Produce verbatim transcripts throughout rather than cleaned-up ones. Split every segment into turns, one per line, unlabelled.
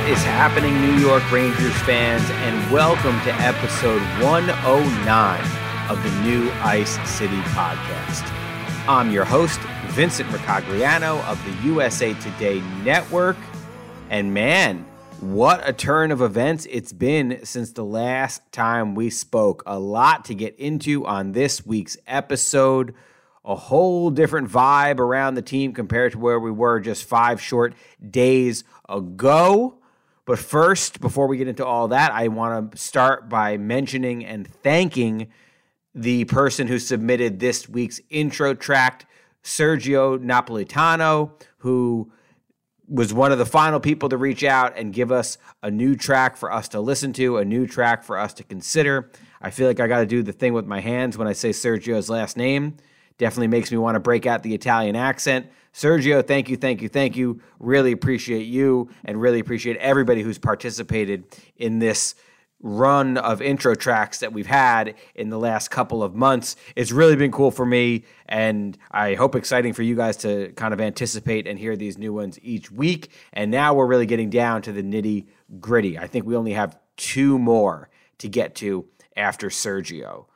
is happening, New York Rangers fans, and welcome to episode one oh nine of the New Ice City podcast. I'm your host, Vincent Ricogliano of the U S A Today Network, and man, what a turn of events it's been since the last time we spoke. A lot to get into on this week's episode. A whole different vibe around the team compared to where we were just five short days ago. But first, before we get into all that, I want to start by mentioning and thanking the person who submitted this week's intro track, Sergio Napolitano, who was one of the final people to reach out and give us a new track for us to listen to, a new track for us to consider. I feel like I got to do the thing with my hands when I say Sergio's last name. Definitely makes me want to break out the Italian accent. Sergio, thank you, thank you, thank you. Really appreciate you and really appreciate everybody who's participated in this run of intro tracks that we've had in the last couple of months. It's really been cool for me, and I hope exciting for you guys to kind of anticipate and hear these new ones each week. And now we're really getting down to the nitty-gritty. I think we only have two more to get to after Sergio.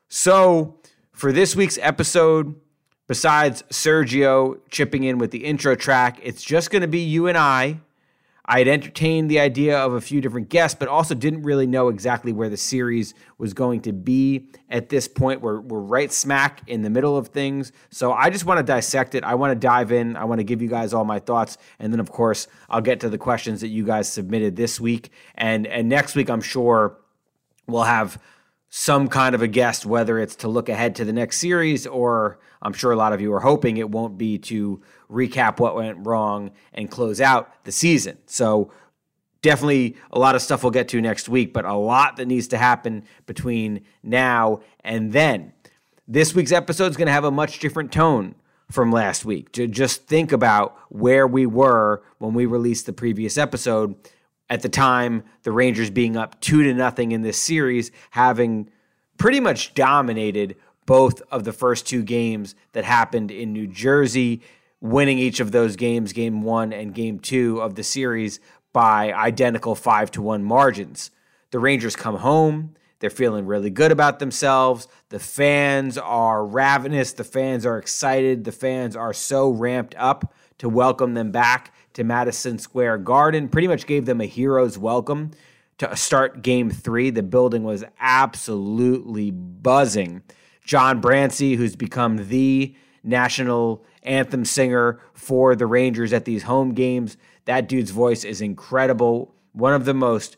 So for this week's episode, besides Sergio chipping in with the intro track, it's just going to be you and I. I had entertained the idea of a few different guests, but also didn't really know exactly where the series was going to be at this point. We're, we're right smack in the middle of things. So I just want to dissect it. I want to dive in. I want to give you guys all my thoughts. And then, of course, I'll get to the questions that you guys submitted this week. And, and next week, I'm sure we'll have some kind of a guest, whether it's to look ahead to the next series, or I'm sure a lot of you are hoping it won't be to recap what went wrong and close out the season. So definitely a lot of stuff we'll get to next week, but a lot that needs to happen between now and then. This week's episode is going to have a much different tone from last week. To just think about where we were when we released the previous episode. At the time, the Rangers being up two to nothing in this series, having pretty much dominated both of the first two games that happened in New Jersey, winning each of those games, game one and game two of the series, by identical five to one margins. The Rangers come home. They're feeling really good about themselves. The fans are ravenous. The fans are excited. The fans are so ramped up to welcome them back to Madison Square Garden. Pretty much gave them a hero's welcome to start game three. The building was absolutely buzzing. John Brancy, who's become the national anthem singer for the Rangers at these home games, that dude's voice is incredible. One of the most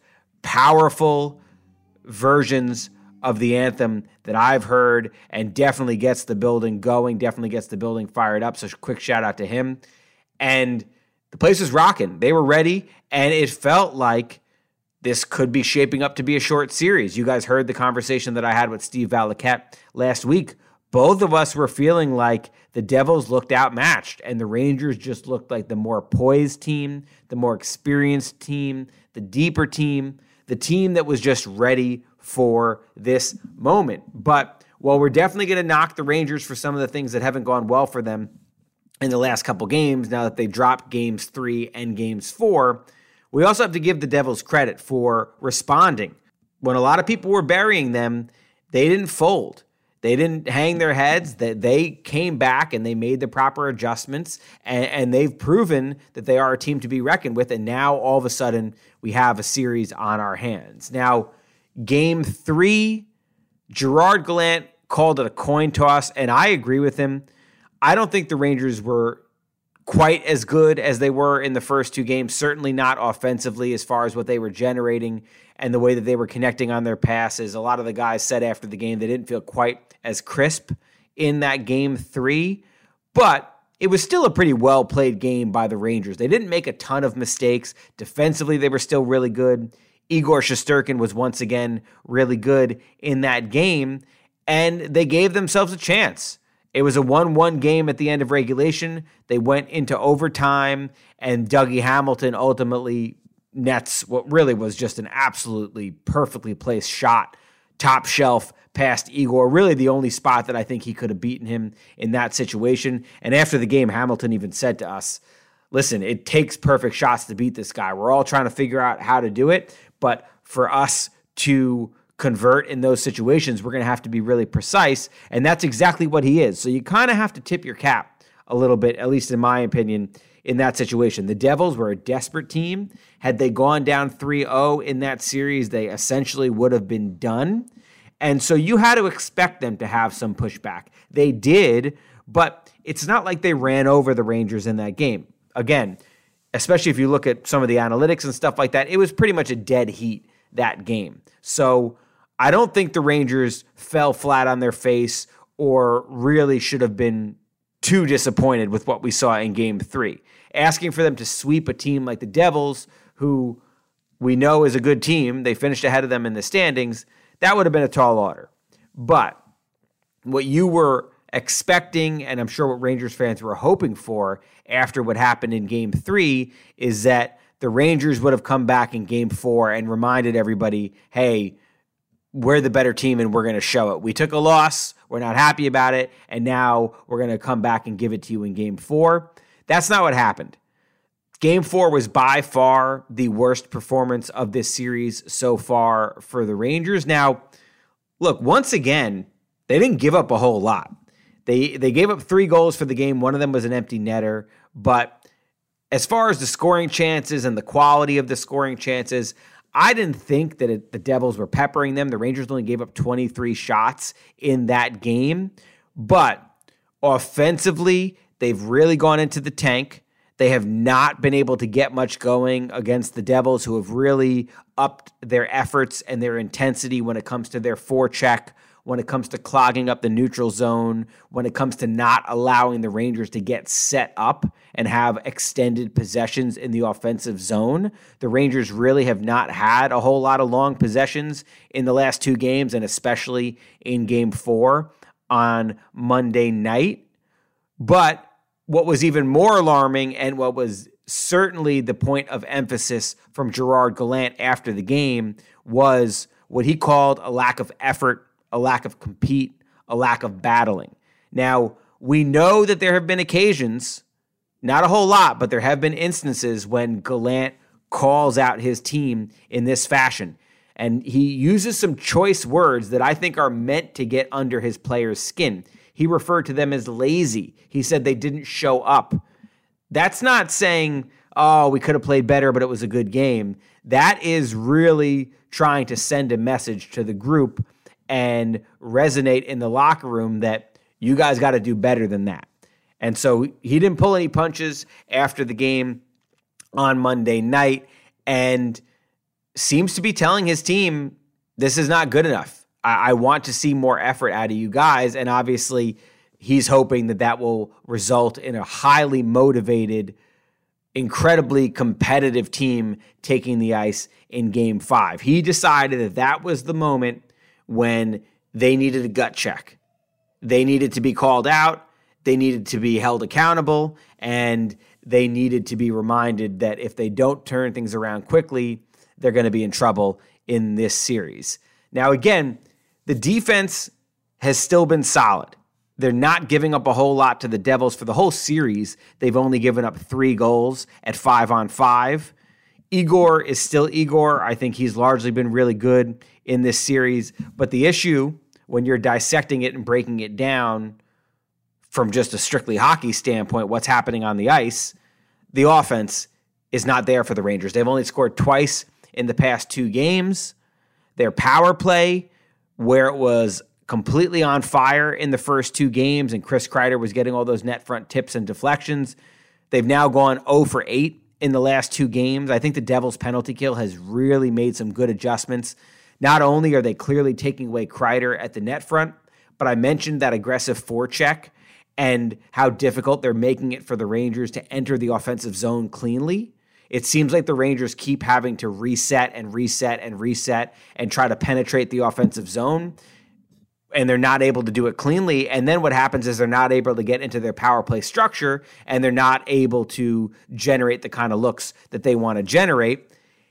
powerful versions of the anthem that I've heard, and definitely gets the building going, definitely gets the building fired up. So quick shout out to him. And the place was rocking. They were ready, and it felt like this could be shaping up to be a short series. You guys heard the conversation that I had with Steve Valiquette last week. Both of us were feeling like the Devils looked outmatched, and the Rangers just looked like the more poised team, the more experienced team, the deeper team, the team that was just ready for this moment. But while we're definitely going to knock the Rangers for some of the things that haven't gone well for them in the last couple games, now that they've dropped games three and games four, we also have to give the Devils credit for responding. When a lot of people were burying them, they didn't fold. They didn't hang their heads. They, they came back and they made the proper adjustments, and, and they've proven that they are a team to be reckoned with, and now all of a sudden we have a series on our hands. Now, game three, Gerard Gallant called it a coin toss, and I agree with him. I don't think the Rangers were quite as good as they were in the first two games, certainly not offensively as far as what they were generating and the way that they were connecting on their passes. A lot of the guys said after the game they didn't feel quite as crisp in that game three, but it was still a pretty well-played game by the Rangers. They didn't make a ton of mistakes. Defensively, they were still really good. Igor Shesterkin was once again really good in that game, and they gave themselves a chance. It was a one one game at the end of regulation. They went into overtime, and Dougie Hamilton ultimately nets what really was just an absolutely perfectly placed shot, top shelf past Igor. Really the only spot that I think he could have beaten him in that situation. And after the game, Hamilton even said to us, listen, it takes perfect shots to beat this guy. We're all trying to figure out how to do it, but for us to convert in those situations, we're going to have to be really precise, and that's exactly what he is. So you kind of have to tip your cap a little bit, at least in my opinion, in that situation. The Devils were a desperate team. Had they gone down three oh in that series, they essentially would have been done. And so you had to expect them to have some pushback. They did, but it's not like they ran over the Rangers in that game. Again, especially if you look at some of the analytics and stuff like that, it was pretty much a dead heat that game. So I don't think the Rangers fell flat on their face or really should have been too disappointed with what we saw in game three. Asking for them to sweep a team like the Devils, who we know is a good team, they finished ahead of them in the standings, that would have been a tall order. But what you were expecting, and I'm sure what Rangers fans were hoping for after what happened in game three, is that the Rangers would have come back in game four and reminded everybody, hey, we're the better team and we're going to show it. We took a loss, we're not happy about it, and now we're going to come back and give it to you in game four. That's not what happened. Game four was by far the worst performance of this series so far for the Rangers. Now, look, once again, they didn't give up a whole lot. They they gave up three goals for the game. One of them was an empty netter. But as far as the scoring chances and the quality of the scoring chances, I didn't think that it, the Devils were peppering them. The Rangers only gave up twenty-three shots in that game. But offensively, they've really gone into the tank. They have not been able to get much going against the Devils, who have really upped their efforts and their intensity when it comes to their forecheck, when it comes to clogging up the neutral zone, when it comes to not allowing the Rangers to get set up and have extended possessions in the offensive zone. The Rangers really have not had a whole lot of long possessions in the last two games, and especially in game four on Monday night. But what was even more alarming, and what was certainly the point of emphasis from Gerard Gallant after the game, was what he called a lack of effort, a lack of compete, a lack of battling. Now, we know that there have been occasions, not a whole lot, but there have been instances when Gallant calls out his team in this fashion. And he uses some choice words that I think are meant to get under his players' skin. He referred to them as lazy. He said they didn't show up. That's not saying, oh, we could have played better, but it was a good game. That is really trying to send a message to the group and resonate in the locker room that you guys got to do better than that. And so he didn't pull any punches after the game on Monday night, and seems to be telling his team, this is not good enough. I, I want to see more effort out of you guys. And obviously he's hoping that that will result in a highly motivated, incredibly competitive team taking the ice in game five. He decided that that was the moment when they needed a gut check. They needed to be called out. They needed to be held accountable, and they needed to be reminded that if they don't turn things around quickly, they're going to be in trouble in this series. Now, again, the defense has still been solid. They're not giving up a whole lot to the Devils. For the whole series, they've only given up three goals at five on five. Igor is still Igor. I think he's largely been really good in this series. But the issue, when you're dissecting it and breaking it down from just a strictly hockey standpoint, what's happening on the ice, the offense is not there for the Rangers. They've only scored twice in the past two games. Their power play, where it was completely on fire in the first two games and Chris Kreider was getting all those net front tips and deflections, they've now gone oh for eight in the last two games. I think the Devils' penalty kill has really made some good adjustments. Not only are they clearly taking away Kreider at the net front, but I mentioned that aggressive forecheck and how difficult they're making it for the Rangers to enter the offensive zone cleanly. It seems like the Rangers keep having to reset and reset and reset and try to penetrate the offensive zone, and they're not able to do it cleanly. And then what happens is they're not able to get into their power play structure, and they're not able to generate the kind of looks that they want to generate.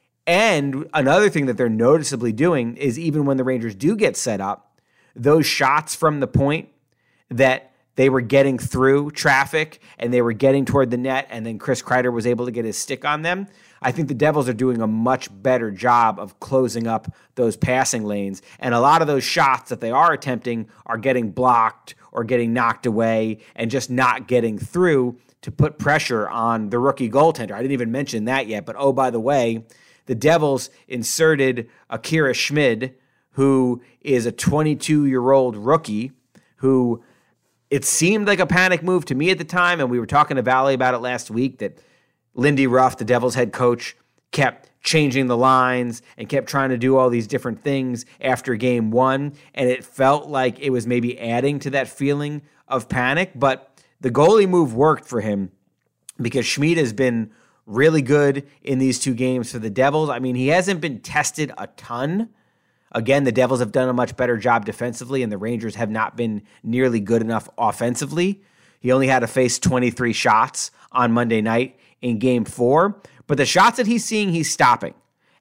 And another thing that they're noticeably doing is even when the Rangers do get set up, those shots from the point that they were getting through traffic and they were getting toward the net, and then Chris Kreider was able to get his stick on them. I think the Devils are doing a much better job of closing up those passing lanes. And a lot of those shots that they are attempting are getting blocked or getting knocked away and just not getting through to put pressure on the rookie goaltender. I didn't even mention that yet, but oh, by the way, the Devils inserted Akira Schmid, who is a twenty-two-year-old rookie who it seemed like a panic move to me at the time, and we were talking to Valley about it last week, that Lindy Ruff, the Devils head coach, kept changing the lines and kept trying to do all these different things after game one, and it felt like it was maybe adding to that feeling of panic, but the goalie move worked for him because Schmid has been really good in these two games for the Devils. I mean, he hasn't been tested a ton. Again, the Devils have done a much better job defensively, and the Rangers have not been nearly good enough offensively. He only had to face twenty-three shots on Monday night in game four, but the shots that he's seeing, he's stopping.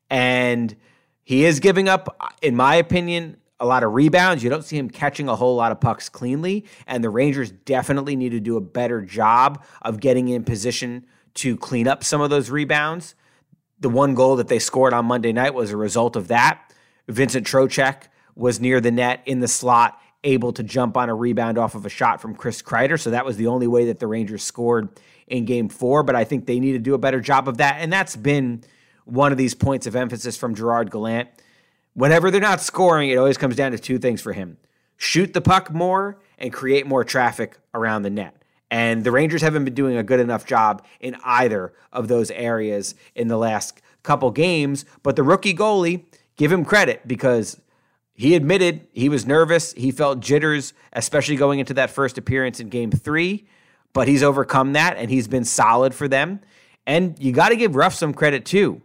And he is giving up, in my opinion, a lot of rebounds. You don't see him catching a whole lot of pucks cleanly, and the Rangers definitely need to do a better job of getting in position to clean up some of those rebounds. The one goal that they scored on Monday night was a result of that. Vincent Trocheck was near the net in the slot, able to jump on a rebound off of a shot from Chris Kreider, so that was the only way that the Rangers scored in game four, but I think they need to do a better job of that, and that's been one of these points of emphasis from Gerard Gallant. Whenever they're not scoring, it always comes down to two things for him. Shoot the puck more and create more traffic around the net. And the Rangers haven't been doing a good enough job in either of those areas in the last couple games, but the rookie goalie, give him credit because he admitted he was nervous. He felt jitters, especially going into that first appearance in game three, but he's overcome that and he's been solid for them. And you got to give Ruff some credit too.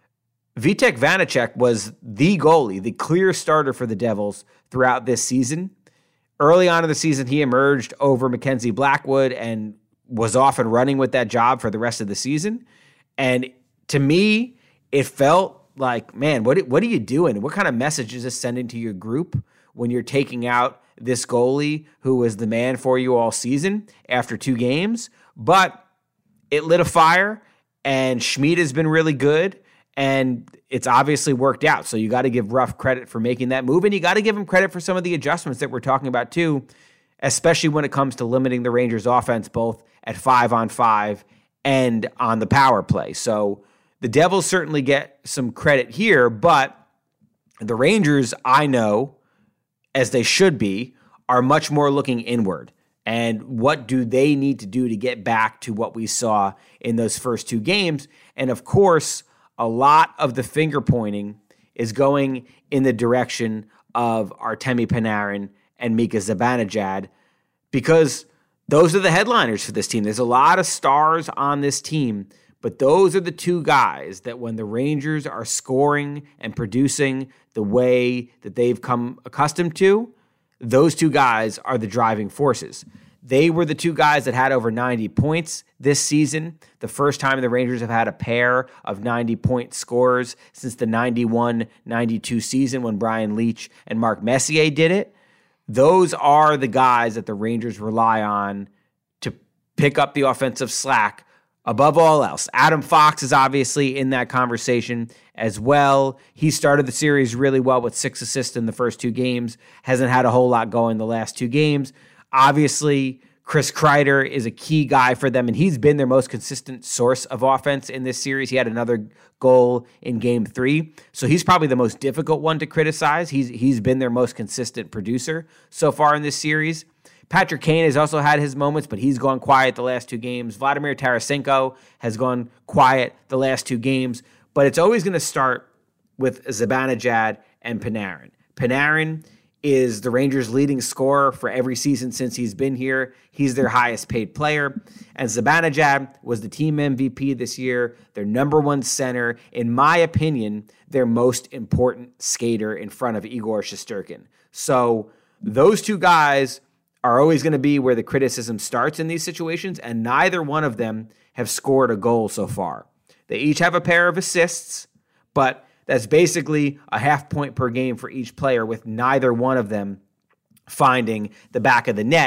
Vitek Vanacek was the goalie, the clear starter for the Devils throughout this season. Early on in the season, he emerged over Mackenzie Blackwood and was off and running with that job for the rest of the season. And to me, it felt like, man, what what are you doing? What kind of message is this sending to your group when you're taking out this goalie who was the man for you all season after two games? But it lit a fire, and Schmid has been really good, and it's obviously worked out. So you got to give Ruff credit for making that move, and you got to give him credit for some of the adjustments that we're talking about too, especially when it comes to limiting the Rangers' offense both at five on five and on the power play. So the Devils certainly get some credit here, but the Rangers, I know, as they should be, are much more looking inward. And what do they need to do to get back to what we saw in those first two games? And of course, a lot of the finger pointing is going in the direction of Artemi Panarin and Mika Zibanejad, because those are the headliners for this team. There's a lot of stars on this team, but those are the two guys that when the Rangers are scoring and producing the way that they've come accustomed to, those two guys are the driving forces. They were the two guys that had over ninety points this season, the first time the Rangers have had a pair of ninety-point scorers since the ninety-one ninety-two season when Brian Leetch and Mark Messier did it. Those are the guys that the Rangers rely on to pick up the offensive slack above all else. Adam Fox is obviously in that conversation as well. He started the series really well with six assists in the first two games, hasn't had a whole lot going the last two games. Obviously, Chris Kreider is a key guy for them, and he's been their most consistent source of offense in this series. He had another goal in game three, so he's probably the most difficult one to criticize. He's He's been their most consistent producer so far in this series. Patrick Kane has also had his moments, but he's gone quiet the last two games. Vladimir Tarasenko has gone quiet the last two games, but it's always going to start with Zibanejad and Panarin. Panarin is the Rangers' leading scorer for every season since he's been here. He's their highest paid player. And Zibanejad was the team M V P this year, their number one center. In my opinion, their most important skater in front of Igor Shesterkin. So those two guys are always going to be where the criticism starts in these situations, and neither one of them have scored a goal so far. They each have a pair of assists, but that's basically a half point per game for each player, with neither one of them finding the back of the net.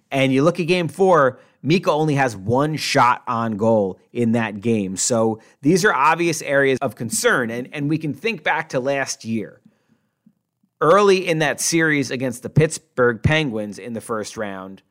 And you look at game four, Mika only has one shot on goal in that game. So these are obvious areas of concern. And, and we can think back to last year. Early in that series against the Pittsburgh Penguins in the first round,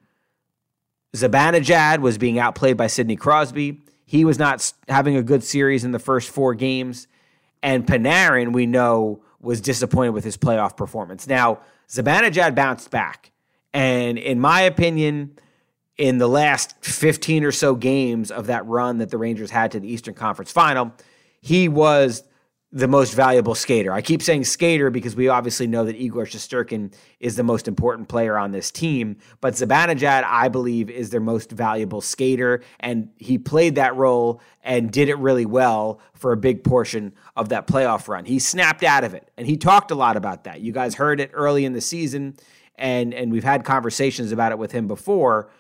Zibanejad was being outplayed by Sidney Crosby. He was not having a good series in the first four games. And Panarin, we know, was disappointed with his playoff performance. Now, Zibanejad bounced back. And in my opinion, in the last fifteen or so games of that run that the Rangers had to the Eastern Conference Final, he was the most valuable skater. I keep saying skater because we obviously know that Igor Shesterkin is the most important player on this team, but Zibanejad, I believe, is their most valuable skater, and he played that role and did it really well for a big portion of that playoff run. He snapped out of it, and he talked a lot about that. You guys heard it early in the season, and, and we've had conversations about it with him before.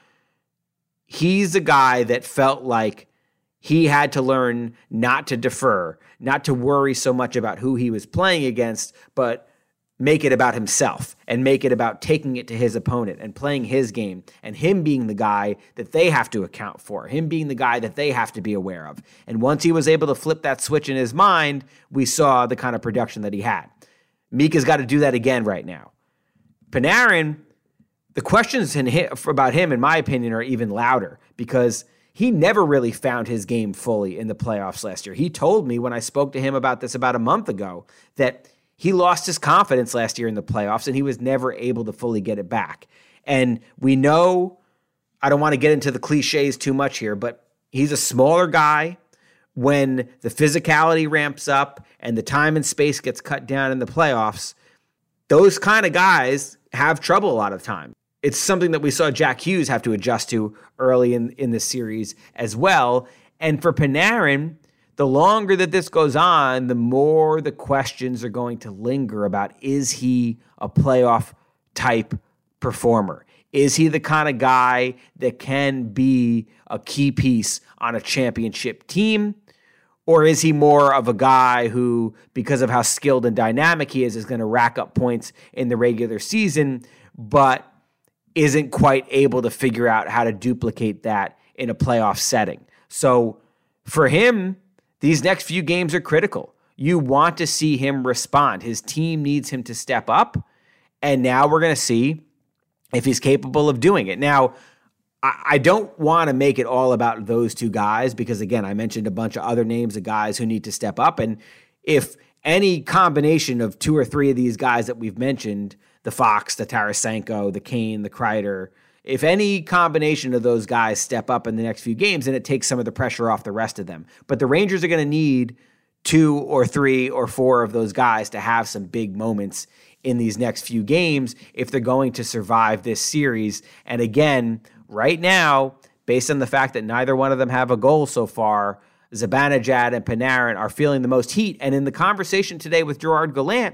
He's a guy that felt like he had to learn not to defer, not to worry so much about who he was playing against, but make it about himself and make it about taking it to his opponent and playing his game and him being the guy that they have to account for, him being the guy that they have to be aware of. And once he was able to flip that switch in his mind, we saw the kind of production that he had. Mika's got to do that again right now. Panarin, the questions about him, in my opinion, are even louder because he never really found his game fully in the playoffs last year. He told me when I spoke to him about this about a month ago that he lost his confidence last year in the playoffs and he was never able to fully get it back. And we know, I don't want to get into the cliches too much here, but he's a smaller guy. When the physicality ramps up and the time and space gets cut down in the playoffs, those kind of guys have trouble a lot of time. It's something that we saw Jack Hughes have to adjust to early in, in the series as well. And for Panarin, the longer that this goes on, the more the questions are going to linger about, is he a playoff type performer? Is he the kind of guy that can be a key piece on a championship team? Or is he more of a guy who, because of how skilled and dynamic he is, is going to rack up points in the regular season, but isn't quite able to figure out how to duplicate that in a playoff setting? So for him, these next few games are critical. You want to see him respond. His team needs him to step up, and now we're going to see if he's capable of doing it. Now, I don't want to make it all about those two guys because, again, I mentioned a bunch of other names of guys who need to step up, and if any combination of two or three of these guys that we've mentioned, the Fox, the Tarasenko, the Kane, the Kreider, if any combination of those guys step up in the next few games, then it takes some of the pressure off the rest of them. But the Rangers are going to need two or three or four of those guys to have some big moments in these next few games if they're going to survive this series. And again, right now, based on the fact that neither one of them have a goal so far, Zibanejad and Panarin are feeling the most heat. And in the conversation today with Gerard Gallant,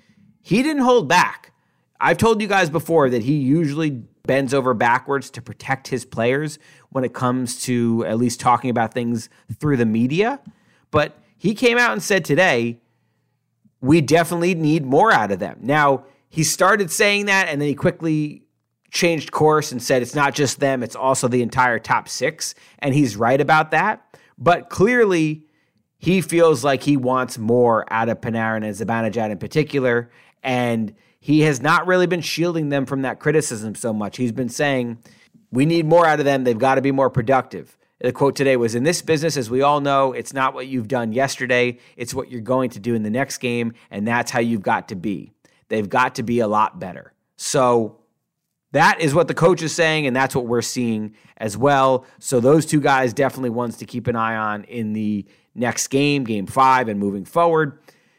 he didn't hold back. I've told you guys before that he usually bends over backwards to protect his players when it comes to at least talking about things through the media. But he came out and said today, we definitely need more out of them. Now, he started saying that, and then he quickly changed course and said it's not just them, it's also the entire top six. And he's right about that. But clearly, he feels like he wants more out of Panarin and Zibanejad in particular. And he has not really been shielding them from that criticism so much. He's been saying, we need more out of them. They've got to be more productive. The quote today was, in this business, as we all know, it's not what you've done yesterday. It's what you're going to do in the next game, and that's how you've got to be. They've got to be a lot better. So that is what the coach is saying, and that's what we're seeing as well. So those two guys definitely ones to keep an eye on in the next game, game five, and moving forward.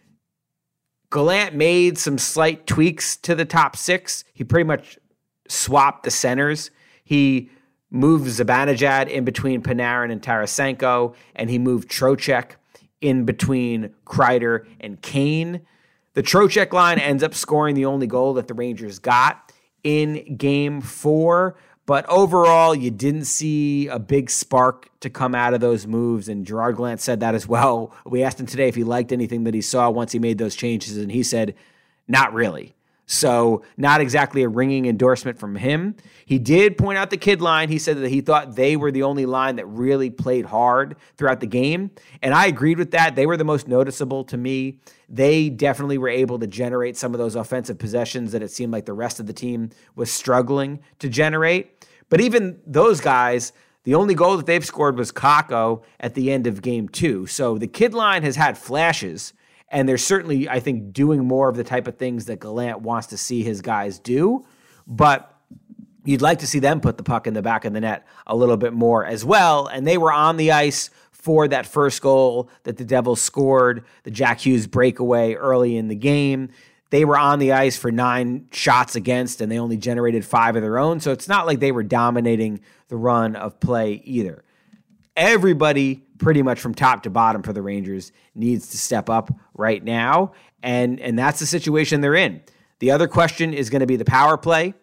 Gallant made some slight tweaks to the top six. He pretty much swapped the centers. He moved Zibanejad in between Panarin and Tarasenko, and he moved Trocheck in between Kreider and Kane. The Trocheck line ends up scoring the only goal that the Rangers got in game four, but overall, you didn't see a big spark to come out of those moves, and Gerard Gallant said that as well. We asked him today if he liked anything that he saw once he made those changes, and he said, not really. So not exactly a ringing endorsement from him. He did point out the kid line. He said that he thought they were the only line that really played hard throughout the game. And I agreed with that. They were the most noticeable to me. They definitely were able to generate some of those offensive possessions that it seemed like the rest of the team was struggling to generate. But even those guys, the only goal that they've scored was Kakko at the end of game two. So the kid line has had flashes. And they're certainly, I think, doing more of the type of things that Gallant wants to see his guys do. But you'd like to see them put the puck in the back of the net a little bit more as well. And they were on the ice for that first goal that the Devils scored, the Jack Hughes breakaway early in the game. They were on the ice for nine shots against, and they only generated five of their own. So it's not like they were dominating the run of play either. Everybody, pretty much from top to bottom for the Rangers, needs to step up right now, and and that's the situation they're in. The other question is going to be the power play.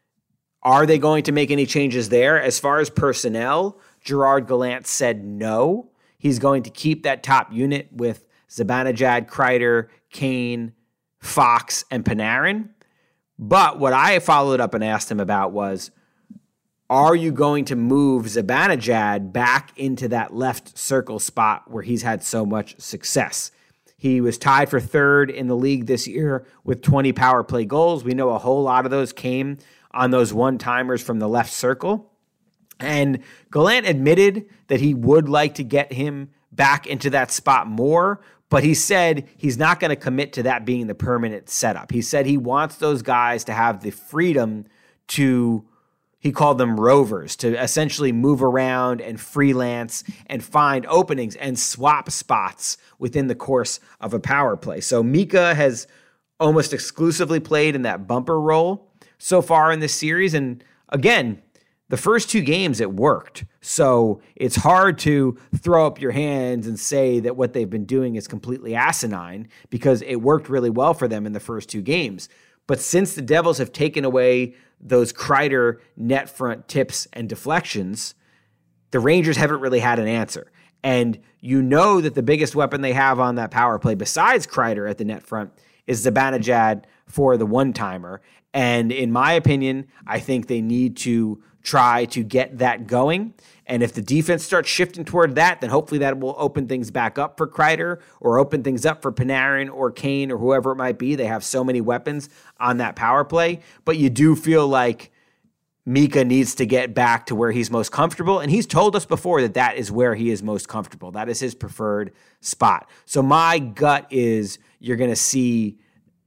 Are they going to make any changes there? As far as personnel, Gerard Gallant said no. He's going to keep that top unit with Zibanejad, Kreider, Kane, Fox, and Panarin. But what I followed up and asked him about was, are you going to move Zibanejad back into that left circle spot where he's had so much success? He was tied for third in the league this year with twenty power play goals. We know a whole lot of those came on those one-timers from the left circle. And Gallant admitted that he would like to get him back into that spot more, but he said he's not going to commit to that being the permanent setup. He said he wants those guys to have the freedom to, he called them rovers, to essentially move around and freelance and find openings and swap spots within the course of a power play. So Mika has almost exclusively played in that bumper role so far in this series. And again, the first two games, it worked. So it's hard to throw up your hands and say that what they've been doing is completely asinine, because it worked really well for them in the first two games. But since the Devils have taken away those Kreider net front tips and deflections, the Rangers haven't really had an answer. And you know that the biggest weapon they have on that power play, besides Kreider at the net front, is Zibanejad for the one-timer. And in my opinion, I think they need to try to get that going. And if the defense starts shifting toward that, then hopefully that will open things back up for Kreider, or open things up for Panarin or Kane or whoever it might be. They have so many weapons on that power play. But you do feel like Mika needs to get back to where he's most comfortable. And he's told us before that that is where he is most comfortable. That is his preferred spot. So my gut is you're going to see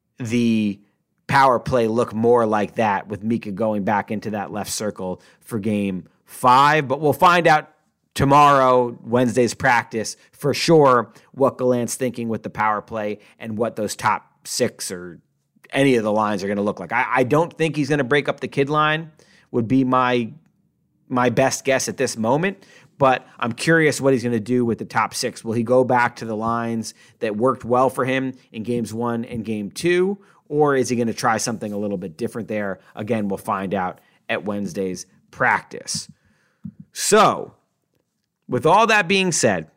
the power play look more like that, with Mika going back into that left circle for game five. But we'll find out tomorrow, Wednesday's practice, for sure what Gallant's thinking with the power play and what those top six or any of the lines are going to look like. I, I don't think he's going to break up the kid line, would be my my best guess at this moment. But I'm curious what he's going to do with the top six. Will he go back to the lines that worked well for him in games one and game two? Or is he going to try something a little bit different there? Again, we'll find out at Wednesday's practice. So, with all that being said,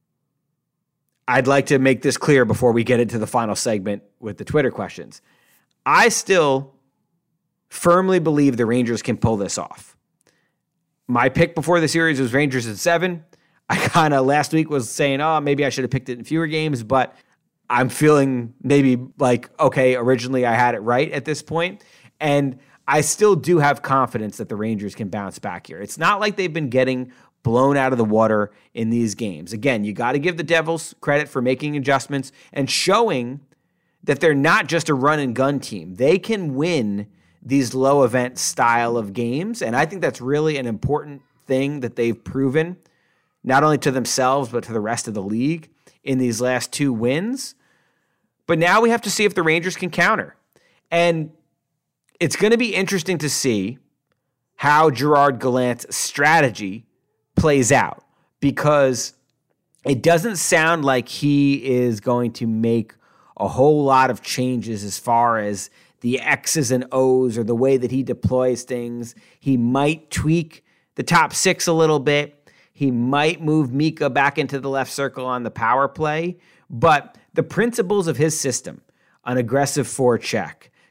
I'd like to make this clear before we get into the final segment with the Twitter questions. I still firmly believe the Rangers can pull this off. My pick before the series was Rangers in seven. I kind of last week was saying, oh, maybe I should have picked it in fewer games, but I'm feeling maybe like, okay, originally I had it right at this point. And I still do have confidence that the Rangers can bounce back here. It's not like they've been getting blown out of the water in these games. Again, you got to give the Devils credit for making adjustments and showing that they're not just a run and gun team. They can win these low event style of games. And I think that's really an important thing that they've proven, not only to themselves, but to the rest of the league in these last two wins. But now we have to see if the Rangers can counter. And it's going to be interesting to see how Gerard Gallant's strategy plays out, because it doesn't sound like he is going to make a whole lot of changes as far as the X's and O's or the way that he deploys things. He might tweak the top six a little bit. He might move Mika back into the left circle on the power play. But the principles of his system, an aggressive forecheck,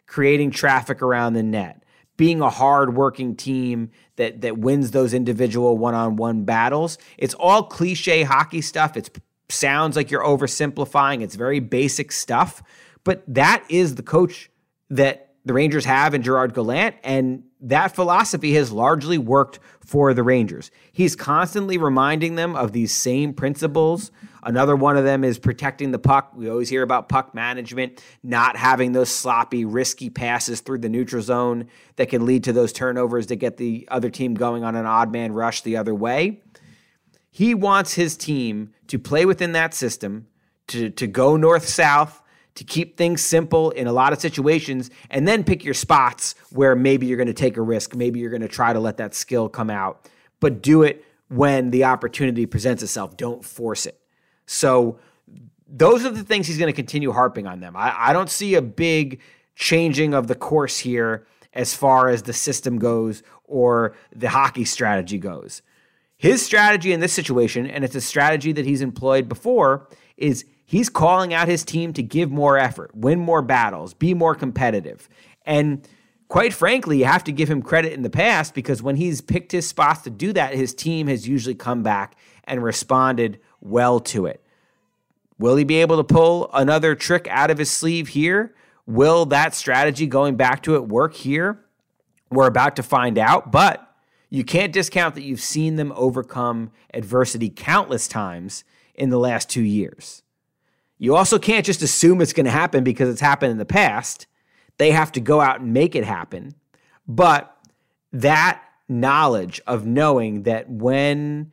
creating traffic around the net, being a hard-working team that that wins those individual one-on-one battles. It's all cliche hockey stuff. It sounds like you're oversimplifying. It's very basic stuff. But that is the coach that the Rangers have in Gerard Gallant, and that philosophy has largely worked for the Rangers. He's constantly reminding them of these same principles. Another one of them is protecting the puck. We always hear about puck management, not having those sloppy, risky passes through the neutral zone that can lead to those turnovers that get the other team going on an odd man rush the other way. He wants his team to play within that system, to, to go north-south, to keep things simple in a lot of situations, and then pick your spots where maybe you're going to take a risk. Maybe you're going to try to let that skill come out, but do it when the opportunity presents itself. Don't force it. So those are the things he's going to continue harping on them. I, I don't see a big changing of the course here as far as the system goes or the hockey strategy goes. His strategy in this situation, and it's a strategy that he's employed before, is he's calling out his team to give more effort, win more battles, be more competitive. And quite frankly, you have to give him credit in the past, because when he's picked his spots to do that, his team has usually come back and responded well to it. Will he be able to pull another trick out of his sleeve here? Will that strategy going back to it work here? We're about to find out, but you can't discount that you've seen them overcome adversity countless times in the last two years. You also can't just assume it's going to happen because it's happened in the past. They have to go out and make it happen. But that knowledge of knowing that when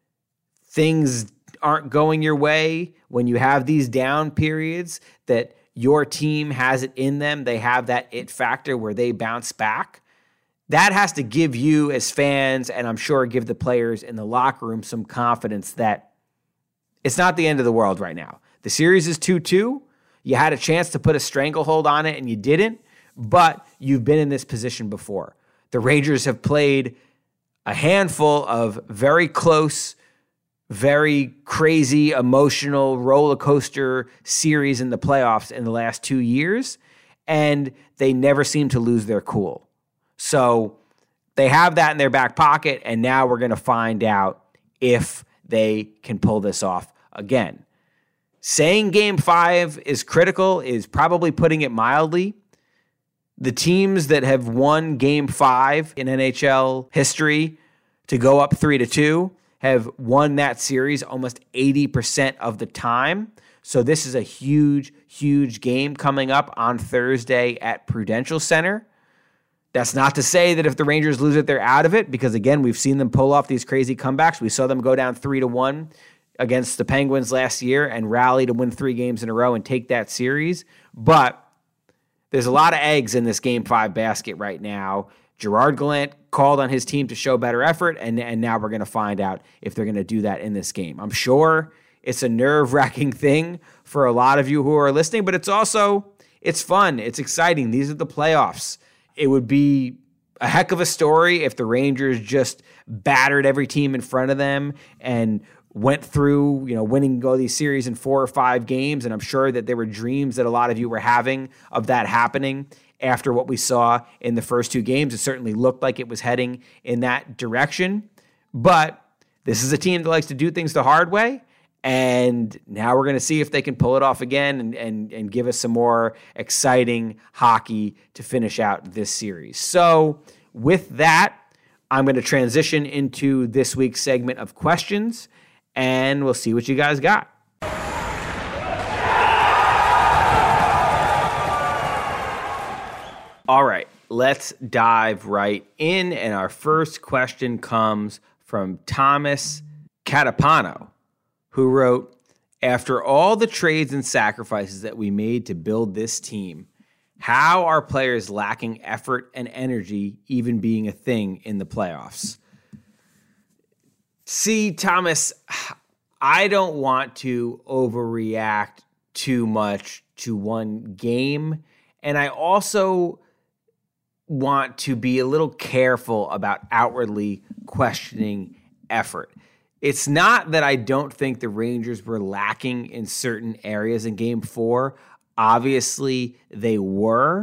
things aren't going your way, when you have these down periods, that your team has it in them, they have that it factor where they bounce back, that has to give you as fans, and I'm sure give the players in the locker room some confidence that it's not the end of the world right now. The series is two two. You had a chance to put a stranglehold on it and you didn't, but you've been in this position before. The Rangers have played a handful of very close, very crazy, emotional roller coaster series in the playoffs in the last two years, and they never seem to lose their cool. So they have that in their back pocket, and now we're going to find out if they can pull this off again. Saying game five is critical is probably putting it mildly. The teams that have won game five in N H L history to go up three to two have won that series almost eighty percent of the time. So this is a huge, huge game coming up on Thursday at Prudential Center. That's not to say that if the Rangers lose it, they're out of it, because, again, we've seen them pull off these crazy comebacks. We saw them go down three to one against the Penguins last year and rally to win three games in a row and take that series. But there's a lot of eggs in this game five basket right now. Gerard Gallant called on his team to show better effort, and, and now we're going to find out if they're going to do that in this game. I'm sure it's a nerve-wracking thing for a lot of you who are listening, but it's also, it's fun. It's exciting. These are the playoffs. It would be a heck of a story if the Rangers just battered every team in front of them and went through, you know, winning go these series in four or five games. And I'm sure that there were dreams that a lot of you were having of that happening after what we saw in the first two games. It certainly looked like it was heading in that direction. But this is a team that likes to do things the hard way. And now we're going to see if they can pull it off again and, and, and give us some more exciting hockey to finish out this series. So with that, I'm going to transition into this week's segment of questions, and we'll see what you guys got. All right, let's dive right in. And our first question comes from Thomas Catapano, who wrote, after all the trades and sacrifices that we made to build this team, how are players lacking effort and energy even being a thing in the playoffs? See, Thomas, I don't want to overreact too much to one game, and I also want to be a little careful about outwardly questioning effort. It's not that I don't think the Rangers were lacking in certain areas in game four. Obviously, they were,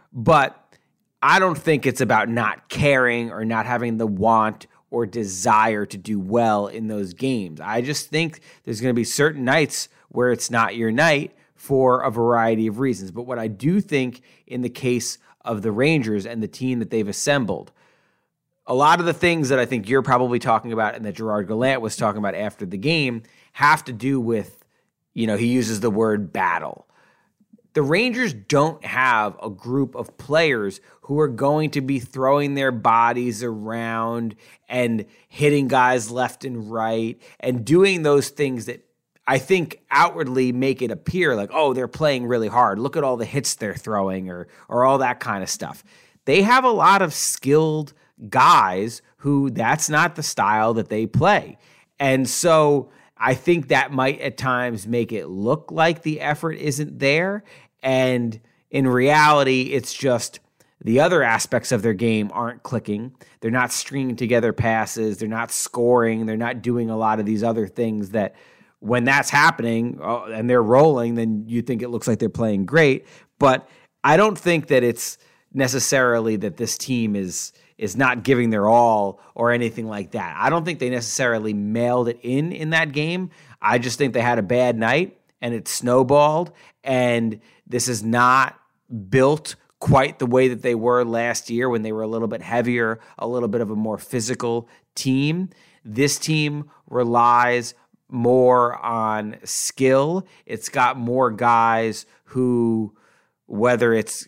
But I don't think it's about not caring or not having the want or desire to do well in those games. I just think there's going to be certain nights where it's not your night for a variety of reasons. But what I do think in the case of the Rangers and the team that they've assembled, a lot of the things that I think you're probably talking about and that Gerard Gallant was talking about after the game have to do with, you know, he uses the word battle. The Rangers don't have a group of players who are going to be throwing their bodies around and hitting guys left and right and doing those things that I think outwardly make it appear like, oh, they're playing really hard. Look at all the hits they're throwing or or all that kind of stuff. They have a lot of skilled guys who that's not the style that they play. And so I think that might at times make it look like the effort isn't there. And in reality, it's just the other aspects of their game aren't clicking. They're not stringing together passes. They're not scoring. They're not doing a lot of these other things that when that's happening uh, and they're rolling, then you think it looks like they're playing great. But I don't think that it's necessarily that this team is is not giving their all or anything like that. I don't think they necessarily mailed it in in that game. I just think they had a bad night and it snowballed, and this is not built quite the way that they were last year when they were a little bit heavier, a little bit of a more physical team. This team relies more on skill. It's got more guys who, whether it's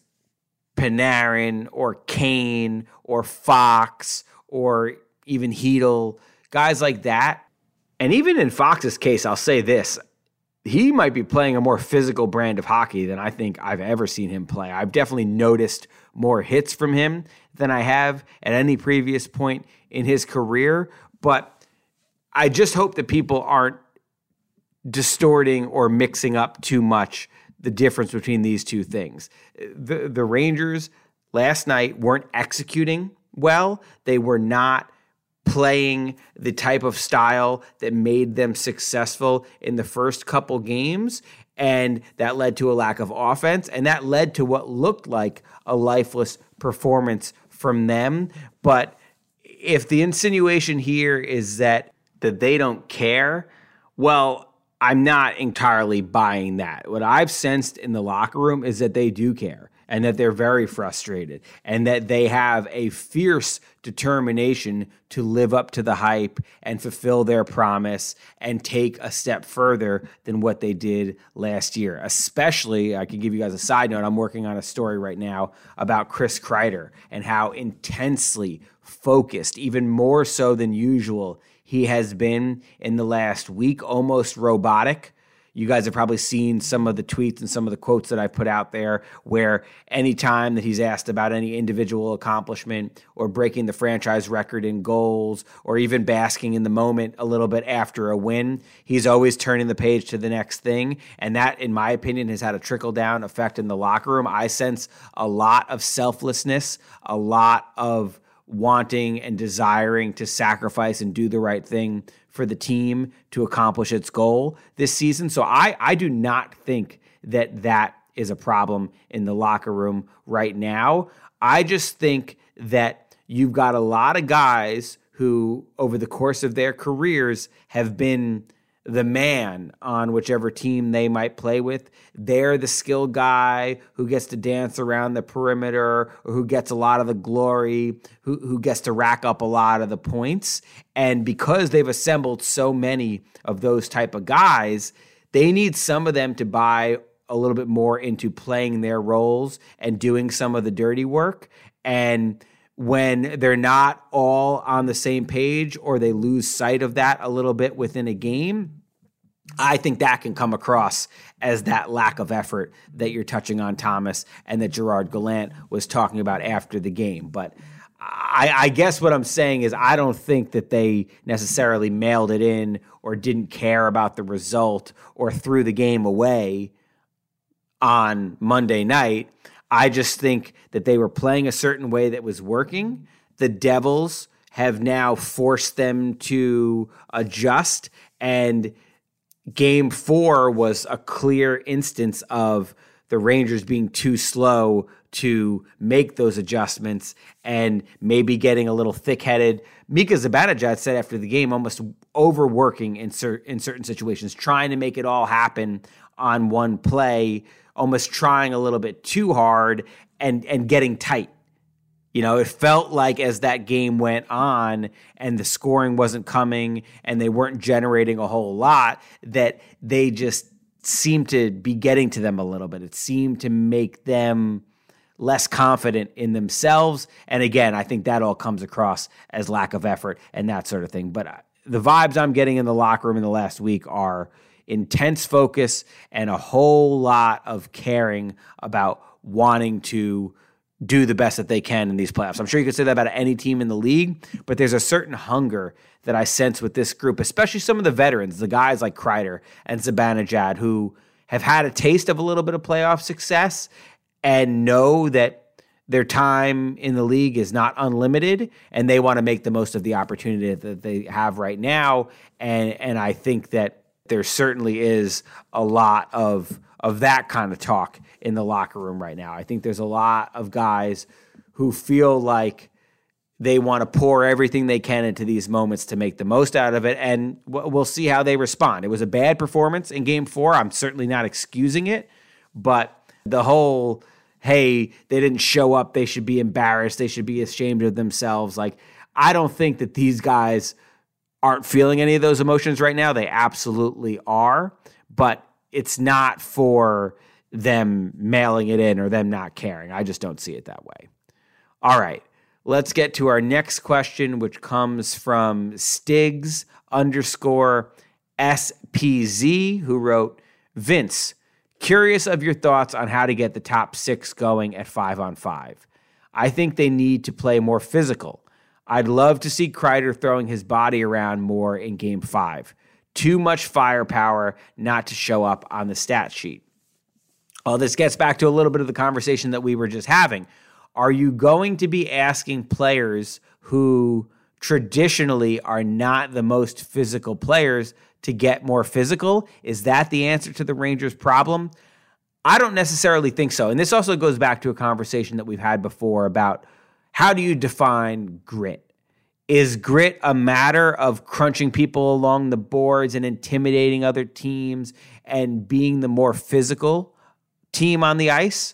Panarin or Kane or Fox or even Hedl, guys like that. And even in Fox's case, I'll say this. He might be playing a more physical brand of hockey than I think I've ever seen him play. I've definitely noticed more hits from him than I have at any previous point in his career. But I just hope that people aren't distorting or mixing up too much the difference between these two things. The, the Rangers last night weren't executing well. They were not playing the type of style that made them successful in the first couple games, and that led to a lack of offense, and that led to what looked like a lifeless performance from them. But if the insinuation here is that that they don't care, well, I'm not entirely buying that. What I've sensed in the locker room is that they do care and that they're very frustrated and that they have a fierce determination to live up to the hype and fulfill their promise and take a step further than what they did last year. Especially, I can give you guys a side note, I'm working on a story right now about Chris Kreider and how intensely focused, even more so than usual, he has been in the last week, almost robotic. You guys have probably seen some of the tweets and some of the quotes that I put out there where anytime that he's asked about any individual accomplishment or breaking the franchise record in goals or even basking in the moment a little bit after a win, he's always turning the page to the next thing. And that, in my opinion, has had a trickle-down effect in the locker room. I sense a lot of selflessness, a lot of wanting and desiring to sacrifice and do the right thing for the team to accomplish its goal this season. So I, I do not think that that is a problem in the locker room right now. I just think that you've got a lot of guys who over the course of their careers have been the man on whichever team they might play with. They're the skill guy who gets to dance around the perimeter or who gets a lot of the glory, who, who gets to rack up a lot of the points. And because they've assembled so many of those type of guys, they need some of them to buy a little bit more into playing their roles and doing some of the dirty work. And when they're not all on the same page or they lose sight of that a little bit within a game, I think that can come across as that lack of effort that you're touching on, Thomas, and that Gerard Gallant was talking about after the game. But I, I guess what I'm saying is I don't think that they necessarily mailed it in or didn't care about the result or threw the game away on Monday night. I just think that they were playing a certain way that was working. The Devils have now forced them to adjust, and game four was a clear instance of the Rangers being too slow to make those adjustments and maybe getting a little thick-headed. Mika Zibanejad said after the game, almost overworking in, cer- in certain situations, trying to make it all happen on one play, almost trying a little bit too hard and, and getting tight. You know, it felt like as that game went on and the scoring wasn't coming and they weren't generating a whole lot, that they just seemed to be getting to them a little bit. It seemed to make them less confident in themselves. And again, I think that all comes across as lack of effort and that sort of thing. But the vibes I'm getting in the locker room in the last week are intense focus and a whole lot of caring about wanting to do the best that they can in these playoffs. I'm sure you could say that about any team in the league, but there's a certain hunger that I sense with this group, especially some of the veterans, the guys like Kreider and Zibanejad, who have had a taste of a little bit of playoff success and know that their time in the league is not unlimited, and they want to make the most of the opportunity that they have right now. And and I think that there certainly is a lot of of that kind of talk in the locker room right now. I think there's a lot of guys who feel like they want to pour everything they can into these moments to make the most out of it, and we'll see how they respond. It was a bad performance in game four. I'm certainly not excusing it, but the whole, hey, they didn't show up, they should be embarrassed, they should be ashamed of themselves. Like, I don't think that these guys aren't feeling any of those emotions right now. They absolutely are, but it's not for them mailing it in or them not caring. I just don't see it that way. All right, let's get to our next question, which comes from Stigs underscore S P Z, who wrote, Vince, curious of your thoughts on how to get the top six going at five on five. I think they need to play more physical. I'd love to see Kreider throwing his body around more in game five. Too much firepower not to show up on the stat sheet. Well, this gets back to a little bit of the conversation that we were just having. Are you going to be asking players who traditionally are not the most physical players to get more physical? Is that the answer to the Rangers' problem? I don't necessarily think so. And this also goes back to a conversation that we've had before about how do you define grit? Is grit a matter of crunching people along the boards and intimidating other teams and being the more physical team on the ice?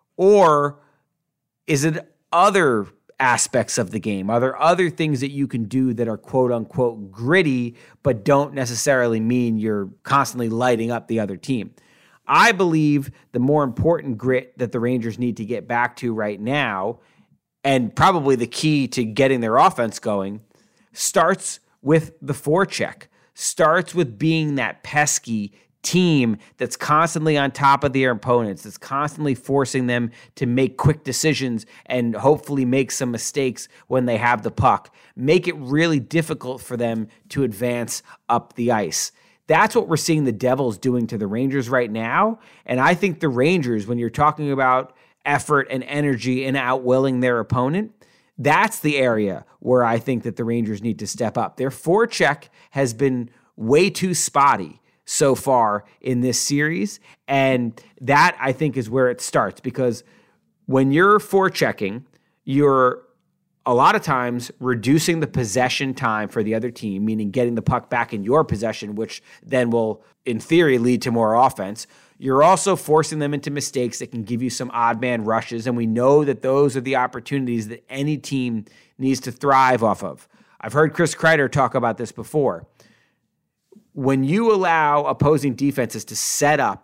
Or is it other aspects of the game? Are there other things that you can do that are quote unquote gritty, but don't necessarily mean you're constantly lighting up the other team? I believe the more important grit that the Rangers need to get back to right now, and probably the key to getting their offense going, starts with the forecheck, starts with being that pesky team that's constantly on top of their opponents, that's constantly forcing them to make quick decisions and hopefully make some mistakes when they have the puck. Make it really difficult for them to advance up the ice. That's what we're seeing the Devils doing to the Rangers right now. And I think the Rangers, when you're talking about effort and energy and outwilling their opponent, that's the area where I think that the Rangers need to step up. Their forecheck has been way too spotty so far in this series, and that I think is where it starts, because when you're forechecking, you're a lot of times reducing the possession time for the other team, meaning getting the puck back in your possession, which then will, in theory, lead to more offense. You're also forcing them into mistakes that can give you some odd man rushes, and we know that those are the opportunities that any team needs to thrive off of. I've heard Chris Kreider talk about this before. When you allow opposing defenses to set up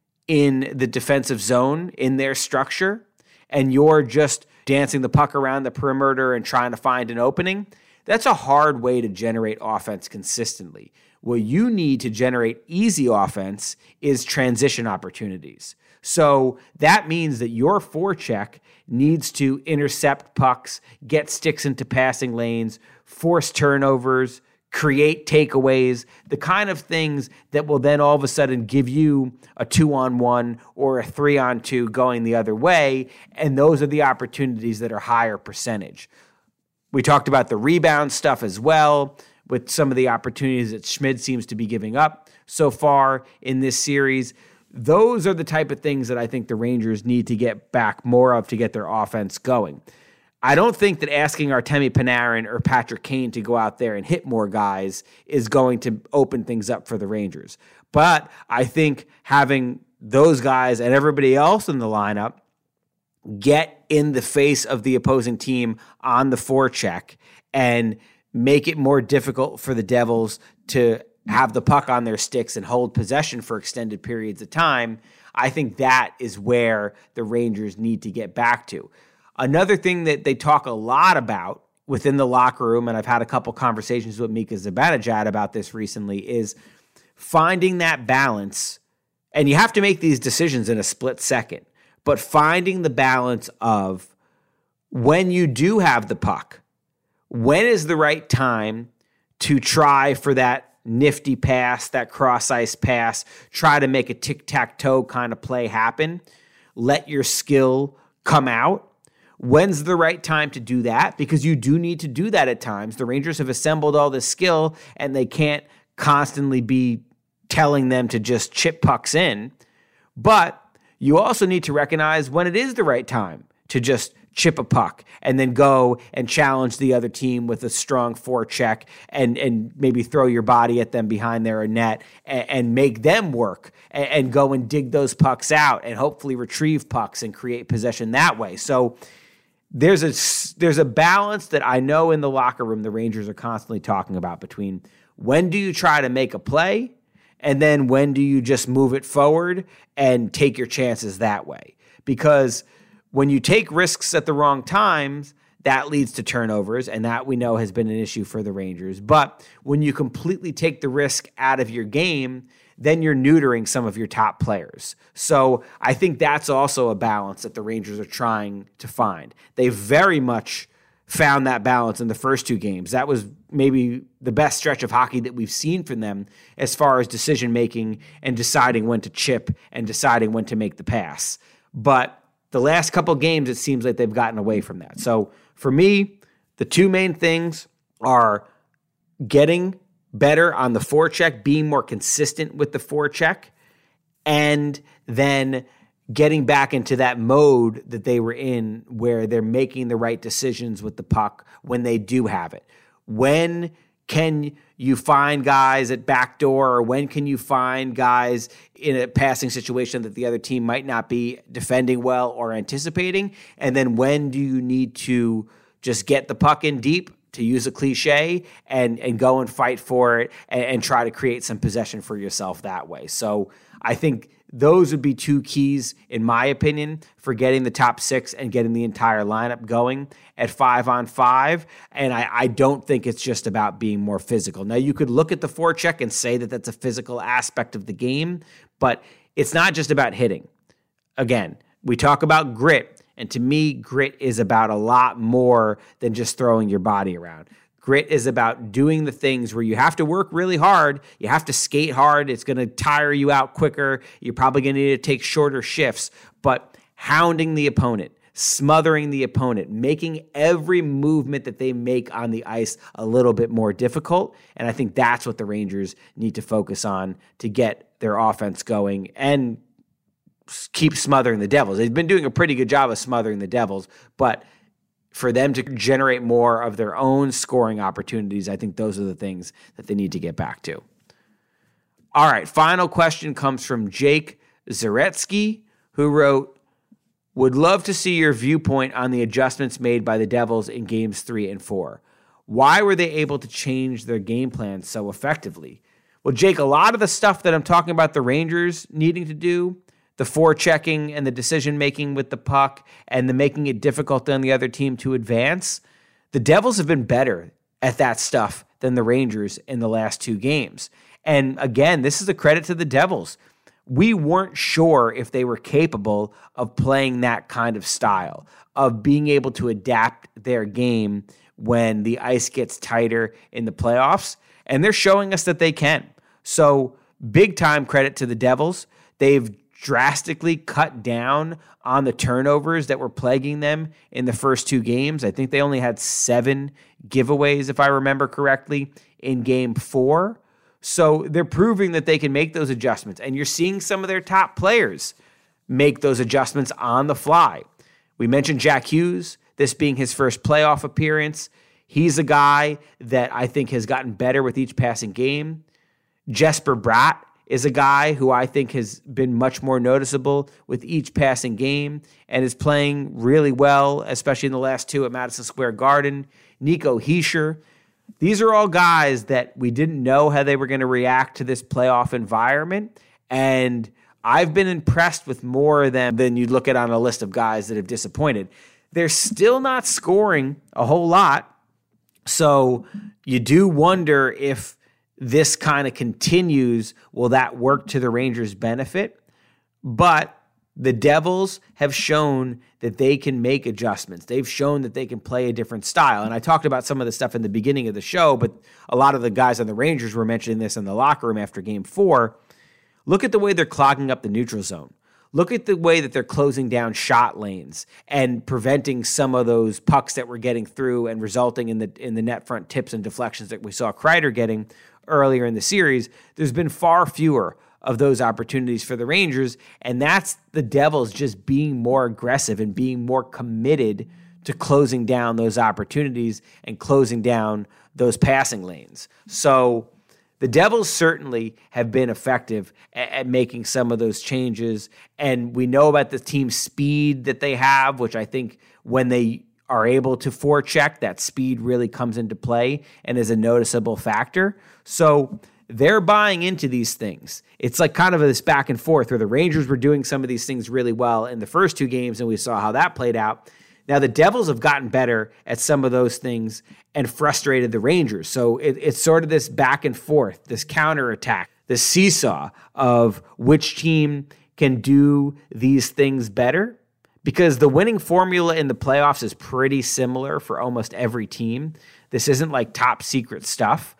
in the defensive zone in their structure, and you're just dancing the puck around the perimeter and trying to find an opening, that's a hard way to generate offense consistently. What you need to generate easy offense is transition opportunities. So that means that your forecheck needs to intercept pucks, get sticks into passing lanes, force turnovers, create takeaways, the kind of things that will then all of a sudden give you a two-on-one or a three-on-two going the other way, and those are the opportunities that are higher percentage. We talked about the rebound stuff as well, with some of the opportunities that Schmid seems to be giving up so far in this series. those are the type of things that I think the Rangers need to get back more of to get their offense going. I don't think that asking Artemi Panarin or Patrick Kane to go out there and hit more guys is going to open things up for the Rangers. But I think having those guys and everybody else in the lineup get in the face of the opposing team on the forecheck and make it more difficult for the Devils to have the puck on their sticks and hold possession for extended periods of time, I think that is where the Rangers need to get back to. Another thing that they talk a lot about within the locker room, and I've had a couple conversations with Mika Zibanejad about this recently, is finding that balance. And you have to make these decisions in a split second, but finding the balance of when you do have the puck, when is the right time to try for that nifty pass, that cross-ice pass, try to make a tic-tac-toe kind of play happen, let your skill come out. When's the right time to do that? Because you do need to do that at times. The Rangers have assembled all this skill, and they can't constantly be telling them to just chip pucks in. But you also need to recognize when it is the right time to just chip a puck and then go and challenge the other team with a strong forecheck and, and maybe throw your body at them behind their net and, and make them work and, and go and dig those pucks out and hopefully retrieve pucks and create possession that way. So There's a there's a balance that I know in the locker room the Rangers are constantly talking about between when do you try to make a play and then when do you just move it forward and take your chances that way. Because when you take risks at the wrong times, that leads to turnovers, and that we know has been an issue for the Rangers. But when you completely take the risk out of your game, then you're neutering some of your top players. So I think that's also a balance that the Rangers are trying to find. They very much found that balance in the first two games. That was maybe the best stretch of hockey that we've seen from them as far as decision-making and deciding when to chip and deciding when to make the pass. But the last couple games, it seems like they've gotten away from that. So for me, the two main things are getting better on the forecheck, being more consistent with the forecheck, and then getting back into that mode that they were in where they're making the right decisions with the puck when they do have it. When can you find guys at backdoor, or when can you find guys in a passing situation that the other team might not be defending well or anticipating? And then when do you need to just get the puck in deep, to use a cliche, and and go and fight for it and, and try to create some possession for yourself that way? So I think those would be two keys, in my opinion, for getting the top six and getting the entire lineup going at five on five. And I, I don't think it's just about being more physical. Now, you could look at the forecheck and say that that's a physical aspect of the game, but it's not just about hitting. Again, we talk about grit, and to me, grit is about a lot more than just throwing your body around. Grit is about doing the things where you have to work really hard. You have to skate hard. It's going to tire you out quicker. You're probably going to need to take shorter shifts. But hounding the opponent, smothering the opponent, making every movement that they make on the ice a little bit more difficult. And I think that's what the Rangers need to focus on to get their offense going and keep smothering the Devils. They've been doing a pretty good job of smothering the Devils, but for them to generate more of their own scoring opportunities, I think those are the things that they need to get back to. All right, final question comes from Jake Zaretsky, who wrote, would love to see your viewpoint on the adjustments made by the Devils in games three and four. Why were they able to change their game plan so effectively? Well, Jake, a lot of the stuff that I'm talking about the Rangers needing to do, the forechecking and the decision-making with the puck and the making it difficult on the other team to advance, the Devils have been better at that stuff than the Rangers in the last two games. And again, this is a credit to the Devils. We weren't sure if they were capable of playing that kind of style, of being able to adapt their game when the ice gets tighter in the playoffs, and they're showing us that they can. So big-time credit to the Devils. They've drastically cut down on the turnovers that were plaguing them in the first two games. I think they only had seven giveaways, if I remember correctly, in game four. So they're proving that they can make those adjustments. And you're seeing some of their top players make those adjustments on the fly. We mentioned Jack Hughes, this being his first playoff appearance. He's a guy that I think has gotten better with each passing game. Jesper Bratt is a guy who I think has been much more noticeable with each passing game and is playing really well, especially in the last two at Madison Square Garden. Nico Hischier. These are all guys that we didn't know how they were going to react to this playoff environment, and I've been impressed with more of them than you'd look at on a list of guys that have disappointed. They're still not scoring a whole lot, so you do wonder if this kind of continues, will that work to the Rangers' benefit? But the Devils have shown that they can make adjustments. They've shown that they can play a different style. And I talked about some of the stuff in the beginning of the show, but a lot of the guys on the Rangers were mentioning this in the locker room after game four. Look at the way they're clogging up the neutral zone. Look at the way that they're closing down shot lanes and preventing some of those pucks that were getting through and resulting in the in the net front tips and deflections that we saw Kreider getting earlier in the series. There's been far fewer of those opportunities for the Rangers, and that's the Devils just being more aggressive and being more committed to closing down those opportunities and closing down those passing lanes. So the Devils certainly have been effective at, at making some of those changes, and we know about the team speed that they have, which I think when they are able to forecheck, that speed really comes into play and is a noticeable factor. So they're buying into these things. It's like kind of this back and forth where the Rangers were doing some of these things really well in the first two games, and we saw how that played out. Now the Devils have gotten better at some of those things and frustrated the Rangers. So it, it's sort of this back and forth, this counterattack, this seesaw of which team can do these things better. Because the winning formula in the playoffs is pretty similar for almost every team. This isn't like top secret stuff.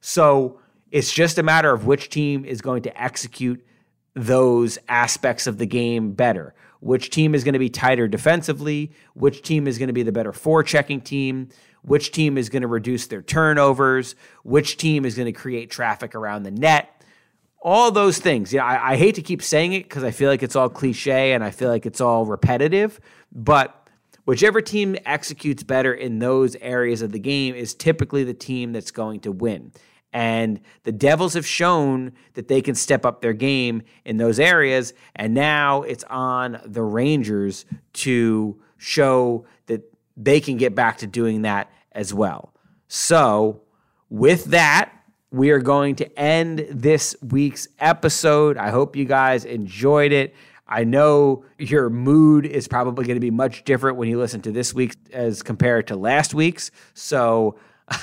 So it's just a matter of which team is going to execute those aspects of the game better. Which team is going to be tighter defensively, which team is going to be the better forechecking team, which team is going to reduce their turnovers, which team is going to create traffic around the net. All those things. Yeah, I, I hate to keep saying it because I feel like it's all cliche and I feel like it's all repetitive, but whichever team executes better in those areas of the game is typically the team that's going to win. And the Devils have shown that they can step up their game in those areas, and now it's on the Rangers to show that they can get back to doing that as well. So with that, we are going to end this week's episode. I hope you guys enjoyed it. I know your mood is probably going to be much different when you listen to this week's as compared to last week's. So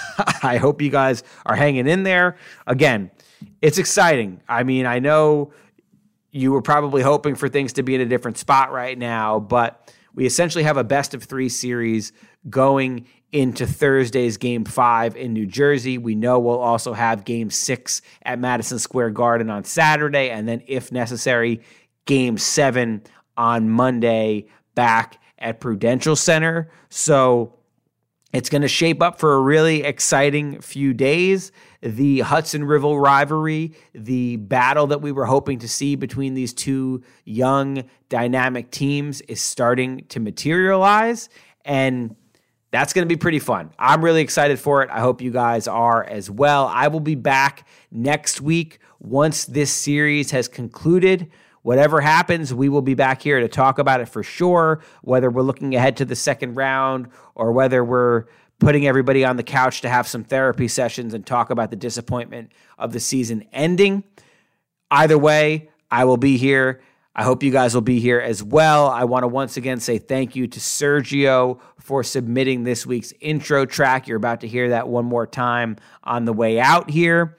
I hope you guys are hanging in there. Again, it's exciting. I mean, I know you were probably hoping for things to be in a different spot right now, but we essentially have a best of three series going into Thursday's game five in New Jersey. We know we'll also have game six at Madison Square Garden on Saturday, and then if necessary, game seven on Monday back at Prudential Center. So it's going to shape up for a really exciting few days. The Hudson River rivalry, the battle that we were hoping to see between these two young, dynamic teams is starting to materialize, and that's going to be pretty fun. I'm really excited for it. I hope you guys are as well. I will be back next week once this series has concluded. Whatever happens, we will be back here to talk about it for sure, whether we're looking ahead to the second round or whether we're putting everybody on the couch to have some therapy sessions and talk about the disappointment of the season ending. Either way, I will be here. I hope you guys will be here as well. I want to once again say thank you to Sergio for submitting this week's intro track. You're about to hear that one more time on the way out here.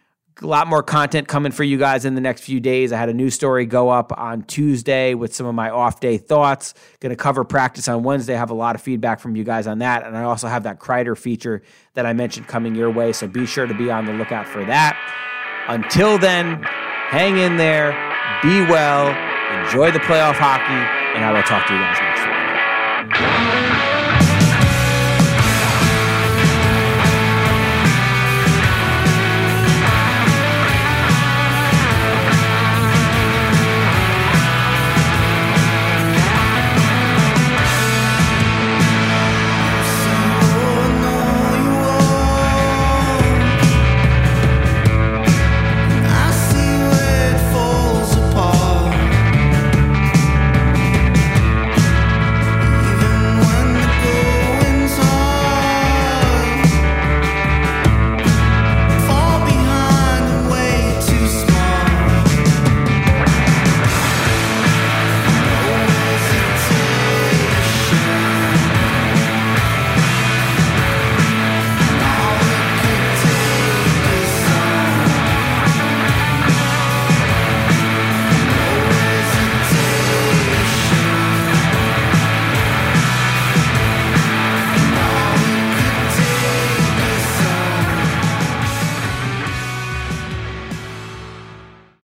A lot more content coming for you guys in the next few days. I had a news story go up on Tuesday with some of my off-day thoughts. Going to cover practice on Wednesday. I have a lot of feedback from you guys on that. And I also have that Kreider feature that I mentioned coming your way, so be sure to be on the lookout for that. Until then, hang in there, be well, enjoy the playoff hockey, and I will talk to you guys next week.